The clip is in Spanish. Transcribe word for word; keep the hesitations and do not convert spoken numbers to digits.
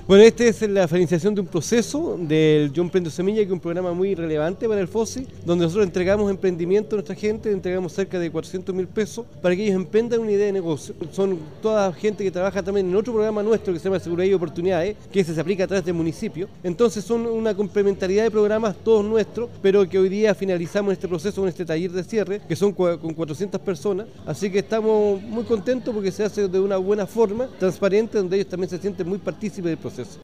Bueno, este es la financiación de un proceso del Yo Emprendo Semilla, que es un programa muy relevante para el FOSI, donde nosotros entregamos emprendimiento a nuestra gente, entregamos cerca de cuatrocientos mil pesos para que ellos emprendan una idea de negocio. Son toda gente que trabaja también en otro programa nuestro que se llama Seguridad y Oportunidades, que ese se aplica a través del municipio. Entonces son una complementariedad de programas todos nuestros, pero que hoy día finalizamos este proceso con este taller de cierre, que son con cuatrocientas personas. Así que estamos muy contentos porque se hace de una buena forma, transparente, donde ellos también se sienten muy partícipes del proceso.